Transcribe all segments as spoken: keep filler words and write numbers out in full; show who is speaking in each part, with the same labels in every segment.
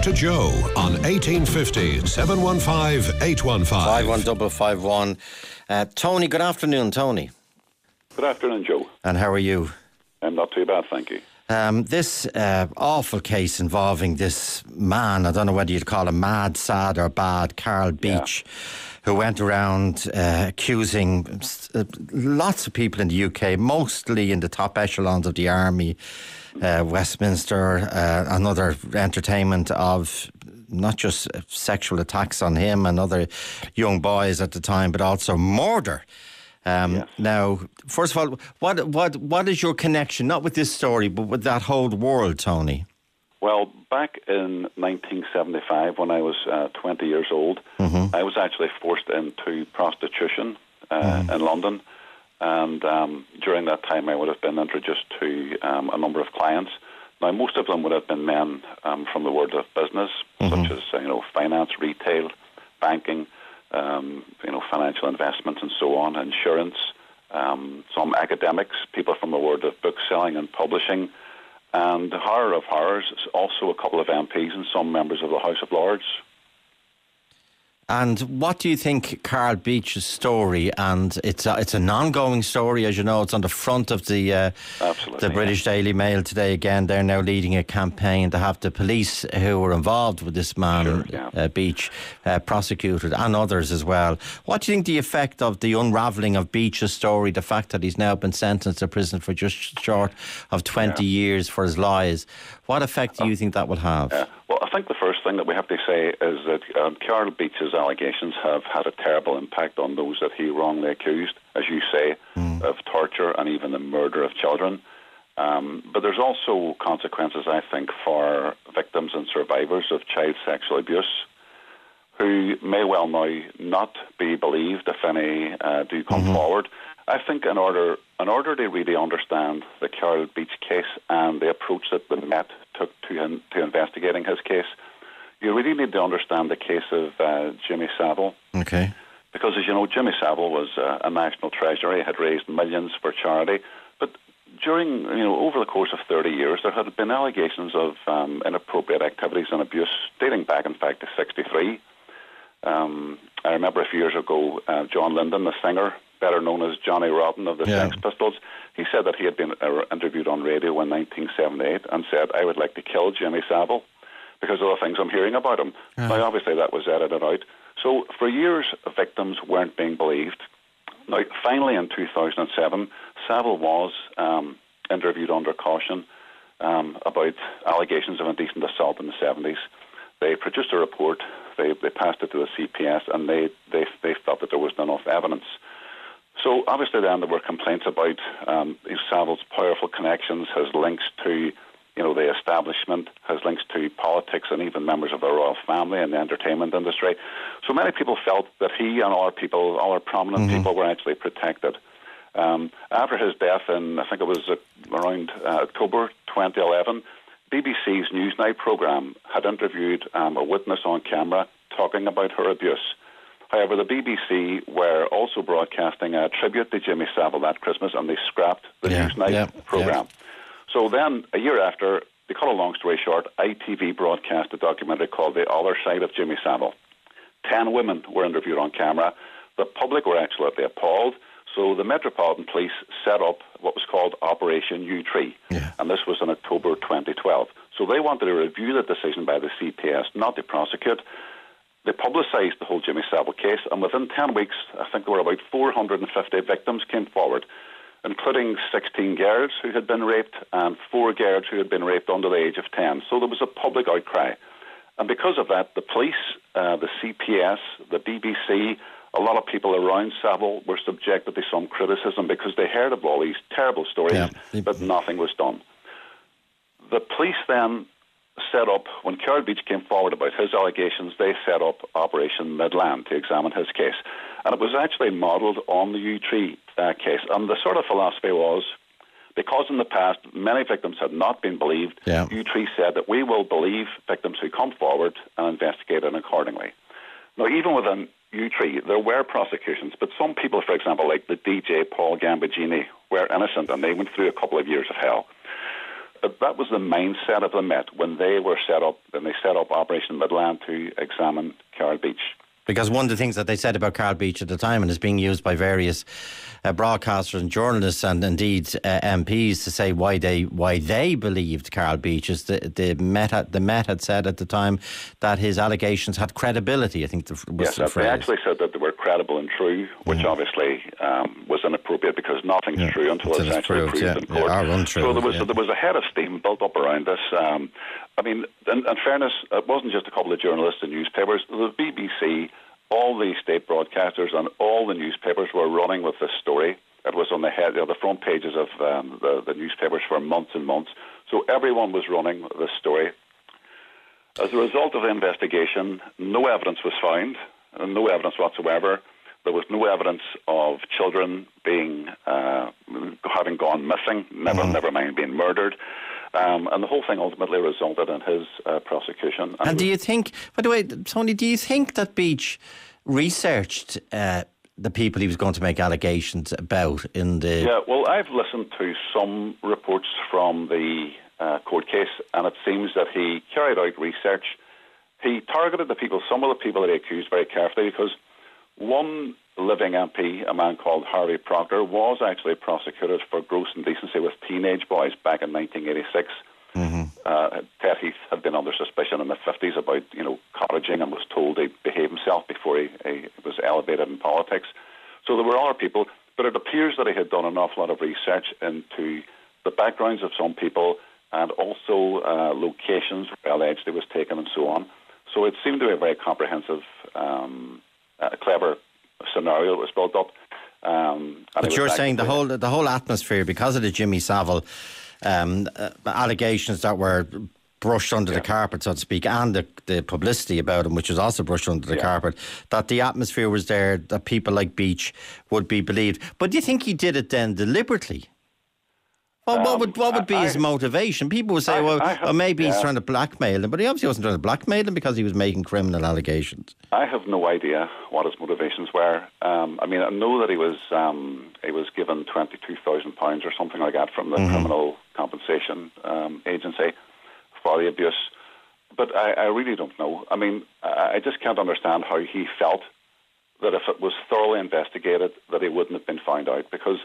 Speaker 1: to Joe on eighteen fifty, seven one five, eight one five.
Speaker 2: five one five five one. Uh, Tony, good afternoon, Tony.
Speaker 3: Good afternoon, Joe.
Speaker 2: And how are you?
Speaker 3: I'm not too bad, thank you.
Speaker 2: Um, this uh, awful case involving this man, I don't know whether you'd call him mad, sad or bad, Carl Beach, yeah. who went around uh, accusing uh, lots of people in the U K, mostly in the top echelons of the army, uh, Westminster, uh, and other entertainment, of not just sexual attacks on him and other young boys at the time, but also murder. Um, yes. Now, first of all, what what what is your connection, not with this story, but with that whole world, Tony?
Speaker 3: Well, back in nineteen seventy-five, when I was uh, twenty years old, mm-hmm. I was actually forced into prostitution uh, mm-hmm. in London. And um, during that time, I would have been introduced to um, a number of clients. Now, most of them would have been men um, from the world of business, mm-hmm. such as you know, finance, retail, banking, Um, you know, financial investments and so on, insurance, um, some academics, people from the world of book selling and publishing, and horror of horrors, also a couple of M Ps and some members of the House of Lords.
Speaker 2: And what do you think Carl Beach's story, and it's a, it's an ongoing story, as you know, it's on the front of the uh, the British yeah. Daily Mail today again. They're now leading a campaign to have the police who were involved with this man, sure, yeah. uh, Beach, uh, prosecuted, and others as well. What do you think the effect of the unravelling of Beach's story, the fact that he's now been sentenced to prison for just short of twenty yeah. years for his lies, what effect do you think that will have?
Speaker 3: Yeah. Well, I think the first thing that we have to say is that um, Carl Beach's allegations have had a terrible impact on those that he wrongly accused, as you say, mm. of torture and even the murder of children. Um, but there's also consequences, I think, for victims and survivors of child sexual abuse, who may well now not be believed if any uh, do come mm-hmm. forward. I think in order in order to really understand the Carl Beach case and the approach that the Met took to him, to investigating his case, you really need to understand the case of uh, Jimmy Savile.
Speaker 2: Okay.
Speaker 3: Because, as you know, Jimmy Savile was uh, a national treasure. He had raised millions for charity. But during, you know, over the course of thirty years, there had been allegations of um, inappropriate activities and abuse dating back, in fact, to sixty-three. Um, I remember a few years ago, uh, John Lyndon, the singer, better known as Johnny Rotten of the yeah. Sex Pistols, he said that he had been uh, interviewed on radio in nineteen seventy-eight and said, "I would like to kill Jimmy Savile because of the things I'm hearing about him." Yeah. Now, obviously, that was edited out. So, for years, victims weren't being believed. Now, finally, in two thousand seven, Savile was um, interviewed under caution um, about allegations of indecent assault in the seventies. They produced a report, they, they passed it to the C P S, and they, they, they felt that there was not enough evidence. So obviously then there were complaints about um, Savile's powerful connections, his links to, you know, the establishment, his links to politics and even members of the royal family and the entertainment industry. So many people felt that he and all our people, all our prominent mm-hmm. people were actually protected. Um, after his death in, I think it was uh, around uh, October twenty eleven, B B C's Newsnight programme had interviewed um, a witness on camera talking about her abuse. However, the B B C were also broadcasting a tribute to Jimmy Savile that Christmas, and they scrapped the yeah, Newsnight yeah, programme. Yeah. So then, a year after, to cut a long story short, I T V broadcast a documentary called The Other Side of Jimmy Savile. Ten women were interviewed on camera. The public were absolutely appalled. So the Metropolitan Police set up what was called Operation U-Tree, yeah. and this was in October twenty twelve. So they wanted to review the decision by the C P S not to prosecute. They publicised the whole Jimmy Savile case, and within ten weeks, I think there were about four hundred fifty victims came forward, including sixteen girls who had been raped and four girls who had been raped under the age of ten. So there was a public outcry. And because of that, the police, uh, the C P S, the B B C, a lot of people around Savile were subjected to some criticism because they heard of all these terrible stories, yeah. but nothing was done. The police then set up, when Carl Beach came forward about his allegations, they set up Operation Midland to examine his case. And it was actually modelled on the U-Tree uh, case. And the sort of philosophy was, because in the past many victims had not been believed, yeah. U-Tree said that we will believe victims who come forward and investigate it accordingly. Now, even within U-Tree, there were prosecutions, but some people, for example, like the D J Paul Gambaggini, were innocent, and they went through a couple of years of hell. but that was the mindset of the Met when they were set up, when they set up Operation Midland to examine Carl Beach.
Speaker 2: Because one of the things that they said about Carl Beach at the time, and is being used by various uh, broadcasters and journalists and indeed uh, M Ps to say why they why they believed Carl Beach, is the the Met had, the Met had said at the time that his allegations had credibility. I think the, was
Speaker 3: yes,
Speaker 2: the phrase.
Speaker 3: They actually said that they were credible and true, which mm-hmm. obviously um, was inappropriate because nothing's yeah. true until it's, it's actually proved
Speaker 2: yeah.
Speaker 3: in court.
Speaker 2: Yeah, untrue,
Speaker 3: so there was
Speaker 2: yeah.
Speaker 3: there was a head of steam built up around this. Um, I mean, in, in fairness, it wasn't just a couple of journalists and newspapers. The B B C. All the state broadcasters and all the newspapers were running with this story. It was on the head, you know, the front pages of um, the, the newspapers for months and months. So everyone was running with this story. As a result of the investigation, no evidence was found, no evidence whatsoever. There was no evidence of children being uh, having gone missing, never, mm. never mind being murdered. Um, and the whole thing ultimately resulted in his uh, prosecution.
Speaker 2: And, and do you think, by the way, Tony, do you think that Beach researched uh, the people he was going to make allegations about in the...
Speaker 3: Yeah, well, I've listened to some reports from the uh, court case, and it seems that he carried out research. He targeted the people, some of the people that he accused very carefully, because one living M P, a man called Harvey Proctor, was actually prosecuted for gross indecency with teenage boys back in nineteen eighty-six. Mm-hmm. Uh, Ted Heath had been under suspicion in the fifties about, you know, cottaging and was told to behave himself before he, he was elevated in politics. So there were other people, but it appears that he had done an awful lot of research into the backgrounds of some people and also uh, locations where allegedly was taken and so on. So it seemed to be a very comprehensive, um, uh, clever scenario that was built up. Um,
Speaker 2: but you're saying the whole the whole atmosphere, because of the Jimmy Savile um, uh, allegations that were brushed under yeah. the carpet, so to speak, and the, the publicity about him, which was also brushed under the yeah. carpet, that the atmosphere was there, that people like Beach would be believed. But do you think he did it then deliberately? Well, um, what would what would be I, his motivation? People would say, I, well, I have, well, maybe yeah. he's trying to blackmail them, but he obviously wasn't trying to blackmail them because he was making criminal allegations.
Speaker 3: I have no idea what his motivations were. Um, I mean, I know that he was um, he was given twenty-two thousand pounds or something like that from the mm-hmm. Criminal Compensation um, Agency for the abuse, but I, I really don't know. I mean, I, I just can't understand how he felt that if it was thoroughly investigated that he wouldn't have been found out, because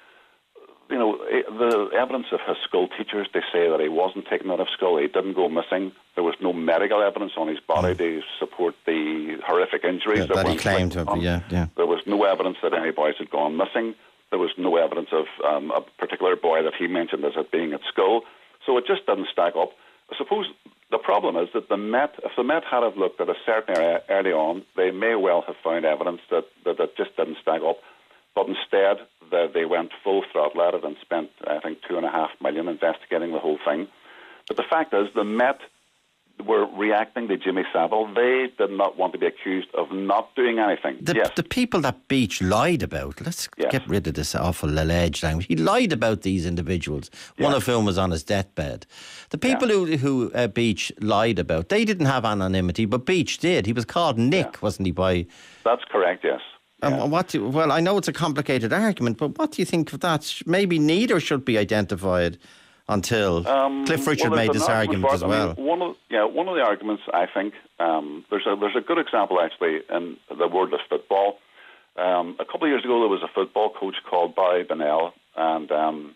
Speaker 3: you know, the evidence of his school teachers, they say that he wasn't taken out of school, he didn't go missing. There was no medical evidence on his body mm. to support the horrific injuries
Speaker 2: yeah,
Speaker 3: that,
Speaker 2: that he claimed to have, yeah, yeah.
Speaker 3: There was no evidence that any boys had gone missing. There was no evidence of um, a particular boy that he mentioned as it being at school. So it just didn't stack up. I suppose the problem is that the Met, if the Met had have looked at a certain area early on, they may well have found evidence that, that, that just didn't stack up. But instead, the, they went full throttle at it and spent, I think, two and a half million investigating the whole thing. But the fact is, the Met were reacting to Jimmy Savile. They did not want to be accused of not doing anything.
Speaker 2: The,
Speaker 3: yes.
Speaker 2: the people that Beach lied about, let's yes. get rid of this awful alleged language. He lied about these individuals, yes. one of whom was on his deathbed. The people yeah. who, who uh, Beach lied about, they didn't have anonymity, but Beach did. He was called Nick, yeah. wasn't he? By
Speaker 3: That's correct, yes.
Speaker 2: Um, yeah. what do, well, I know it's a complicated argument, but what do you think of that? Maybe neither should be identified until um, Cliff Richard well, made this argument as well.
Speaker 3: I mean, one of, yeah, one of the arguments, I think, um, there's a there's a good example actually in the world of football. Um, a couple of years ago, there was a football coach called Barry Bennell, and um,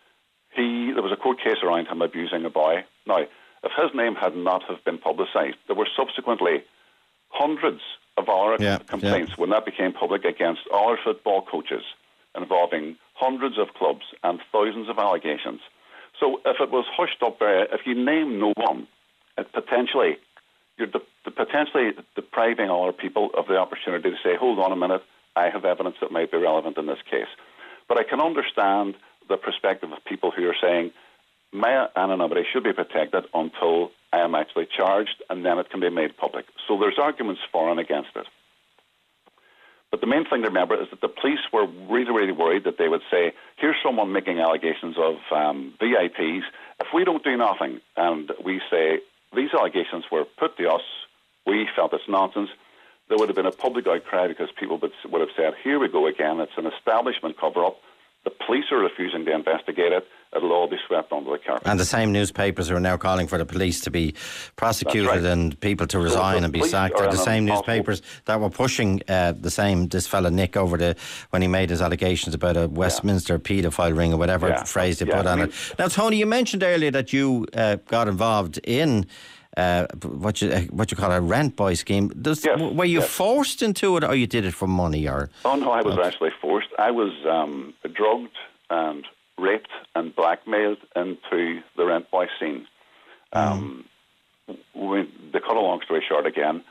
Speaker 3: he there was a court case around him abusing a boy. Now, if his name had not have been publicised, there were subsequently hundreds of our yeah, complaints yeah. when that became public against our football coaches, involving hundreds of clubs and thousands of allegations. So if it was hushed up there, if you name no one, it potentially you're de- potentially depriving other people of the opportunity to say, hold on a minute, I have evidence that might be relevant in this case. But I can understand the perspective of people who are saying, my anonymity should be protected until I am actually charged, and then it can be made public. So there's arguments for and against it. But the main thing to remember is that the police were really, really worried that they would say, here's someone making allegations of um, V I Ps. If we don't do nothing and we say, these allegations were put to us, we felt it's nonsense, there would have been a public outcry because people would, would have said, here we go again, it's an establishment cover-up. The police are refusing to investigate it. It'll all be swept under the carpet.
Speaker 2: And the same newspapers who are now calling for the police to be prosecuted
Speaker 3: right.
Speaker 2: and people to
Speaker 3: So
Speaker 2: resign
Speaker 3: the
Speaker 2: and be
Speaker 3: police
Speaker 2: sacked
Speaker 3: are
Speaker 2: are the
Speaker 3: an
Speaker 2: same
Speaker 3: impossible-
Speaker 2: newspapers that were pushing uh, the same, this fella Nick, over the, when he made his allegations about a Westminster paedophile ring or whatever
Speaker 3: Yeah.
Speaker 2: phrase they
Speaker 3: Yeah,
Speaker 2: put
Speaker 3: I
Speaker 2: on
Speaker 3: mean-
Speaker 2: it. Now, Tony, you mentioned earlier that you uh, got involved in uh, what you uh, what you call a rent boy scheme. Does,
Speaker 3: Yes,
Speaker 2: were you
Speaker 3: yes.
Speaker 2: forced into it, or you did it for money? Or
Speaker 3: Oh, no, I was actually forced. I was um, drugged and raped and blackmailed into the rent boy scene. Um, mm. we, to cut a long story short again,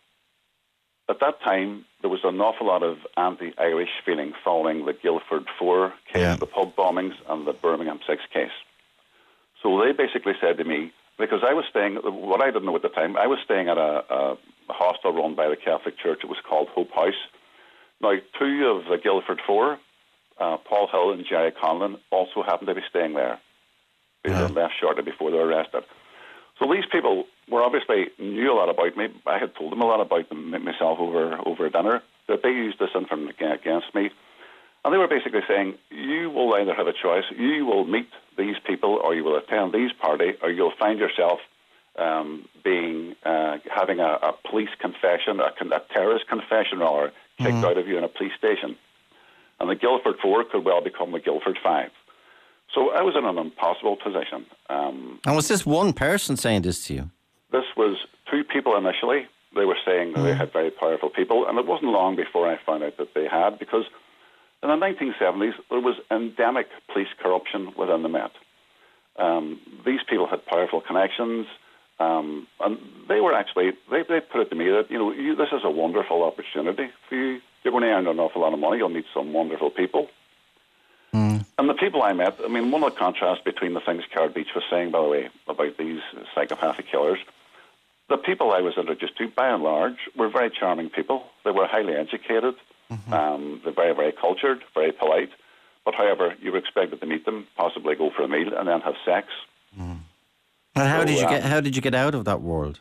Speaker 3: at that time, there was an awful lot of anti-Irish feeling following the Guildford Four case,
Speaker 2: Yeah.
Speaker 3: the pub bombings, and the Birmingham Six case. So they basically said to me, because I was staying, what I didn't know at the time, I was staying at a, a, a hostel run by the Catholic Church. It was called Hope House. Now, two of the Guildford Four, uh, Paul Hill and Jerry Conlon, also happened to be staying there. They
Speaker 2: Yeah.
Speaker 3: were left shortly before they were arrested. So these people were obviously knew a lot about me. I had told them a lot about them myself over over dinner, that they used this information against me. And they were basically saying, you will either have a choice, you will meet these people, or you will attend these parties, or you'll find yourself um, being uh, having a, a police confession, a, a terrorist confession, or kicked mm-hmm. out of you in a police station. And the Guildford Four could well become the Guildford Five. So I was in an impossible position. Um,
Speaker 2: and was this one person saying this to you?
Speaker 3: This was two people initially. They were saying that mm. they had very powerful people, and it wasn't long before I found out that they had, because in the nineteen seventies, there was endemic police corruption within the Met. Um, these people had powerful connections, um, and they were actually, they, they put it to me that, you know, you, this is a wonderful opportunity for you. You're going to earn an awful lot of money. You'll meet some wonderful people. Mm. And the people I met, I mean, one of the contrasts between the things Carrot Beach was saying, by the way, about these psychopathic killers, the people I was introduced to, by and large, were very charming people. They were highly educated. Mm-hmm. Um, they're very, very cultured, very polite. But however, you were expected to meet them, possibly go for a meal, and then have sex.
Speaker 2: Mm. And how so, did you um, get? How did you get out of that world?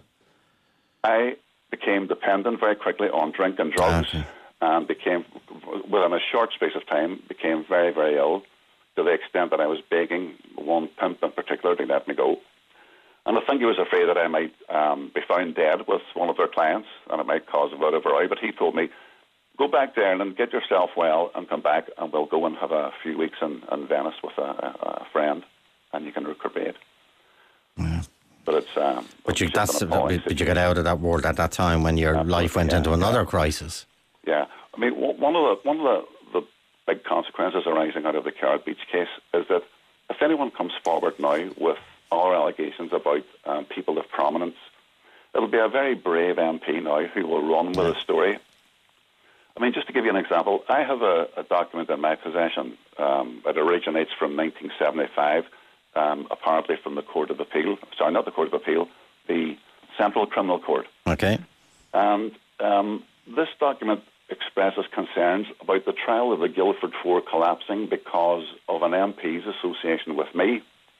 Speaker 3: I became dependent very quickly on drink and drugs, okay. and became, within a short space of time, became very, very ill, to the extent that I was begging one pimp in particular to let me go. And I think he was afraid that I might um, be found dead with one of their clients, and it might cause a lot of row. But he told me, go back there and get yourself well and come back, and we'll go and have a few weeks in, in Venice with a, a friend, and you can recuperate.
Speaker 2: Yeah.
Speaker 3: But it's um,
Speaker 2: but you that's but you got out of that world at that time when your Absolutely, life went
Speaker 3: yeah,
Speaker 2: into another
Speaker 3: yeah.
Speaker 2: crisis.
Speaker 3: Yeah, I mean one of the one of the, the big consequences arising out of the Carrot Beach case is that if anyone comes forward now with all allegations about um, people of prominence, it'll be a very brave M P now who will run with a story. I mean, just to give you an example, I have a, a document in my possession. Um, it originates from nineteen seventy-five, um, apparently from the Court of Appeal. Sorry, not the Court of Appeal, the Central Criminal Court.
Speaker 2: Okay.
Speaker 3: And um, this document expresses concerns about the trial of the Guildford Four collapsing because of an M P's association with me.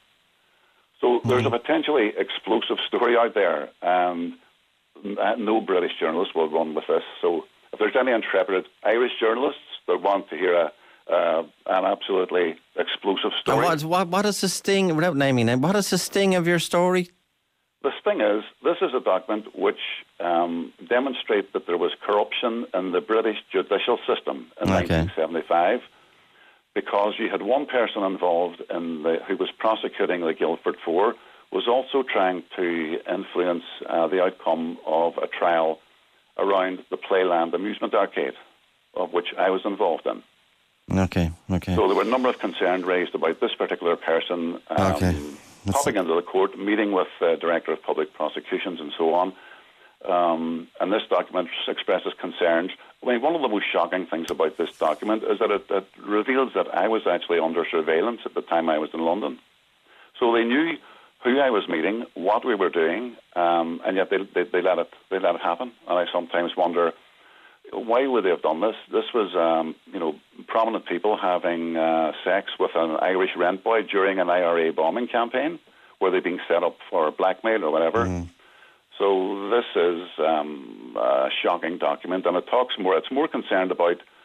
Speaker 3: So mm-hmm. there's a potentially explosive story out there, and no British journalist will run with this. So if there's any intrepid Irish journalists that want to hear a, uh, an absolutely explosive story.
Speaker 2: And what, what, what is the sting, without naming it, what is the sting of your story?
Speaker 3: The sting is, this is a document which um, demonstrates that there was corruption in the British judicial system in okay. nineteen seventy-five, because you had one person involved in the, who was prosecuting the Guildford Four, was also trying to influence uh, the outcome of a trial around the Playland amusement arcade, of which I was involved in.
Speaker 2: Okay, okay.
Speaker 3: So there were a number of concerns raised about this particular person um,
Speaker 2: okay.
Speaker 3: popping into the court, meeting with the Director of Public Prosecutions and so on. Um, and this document expresses concerns. I mean, one of the most shocking things about this document is that it, it reveals that I was actually under surveillance at the time I was in London. So they knew who I was meeting, what we were doing, um, and yet they, they, they let it they let it happen. And I sometimes wonder, why would they have done this? This was, um, you know, prominent people having uh, sex with an Irish rent boy during an I R A bombing campaign. Were they being set up for blackmail or whatever? Mm. So this is um, a shocking document, and it talks more. It's more concerned about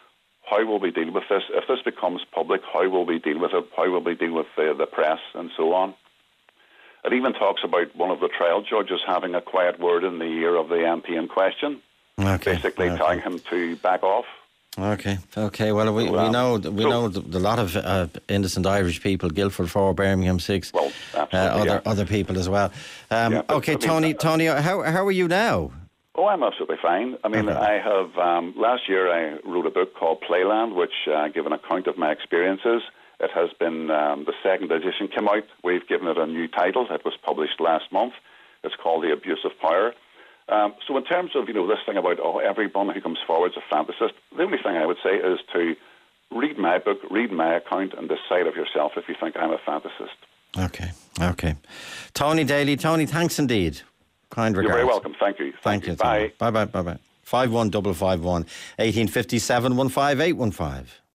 Speaker 3: how will we deal with this? If this becomes public, how will we deal with it? How will we deal with the, the press and so on? It even talks about one of the trial judges having a quiet word in the ear of the M P in question,
Speaker 2: okay.
Speaker 3: basically
Speaker 2: okay.
Speaker 3: telling him to back off.
Speaker 2: Okay, okay. Well, we, we know we
Speaker 3: so,
Speaker 2: know a lot of uh, innocent Irish people, Guildford four, Birmingham six,
Speaker 3: well,
Speaker 2: uh, other
Speaker 3: yeah.
Speaker 2: other people as well. Um,
Speaker 3: yeah, but,
Speaker 2: okay,
Speaker 3: I mean,
Speaker 2: Tony,
Speaker 3: uh,
Speaker 2: Tony, how how are you now?
Speaker 3: Oh, I'm absolutely fine. I mean,
Speaker 2: Okay.
Speaker 3: I have, um, last year I wrote a book called Playland, which uh, gave an account of my experiences. It has been, um, the second edition came out. We've given it a new title. It was published last month. It's called The Abuse of Power. Um, so in terms of, you know, this thing about, oh, everyone who comes forward is a fantasist, the only thing I would say is to read my book, read my account, and decide of yourself if you think I'm a fantasist.
Speaker 2: Okay, okay. Tony Daly, Tony, thanks indeed. Kind regards.
Speaker 3: You're very welcome. Thank you.
Speaker 2: Thank,
Speaker 3: Thank you.
Speaker 2: you.
Speaker 3: Bye.
Speaker 2: Bye bye. Bye bye. Five one double five one eighteen fifty seven one five eight one five.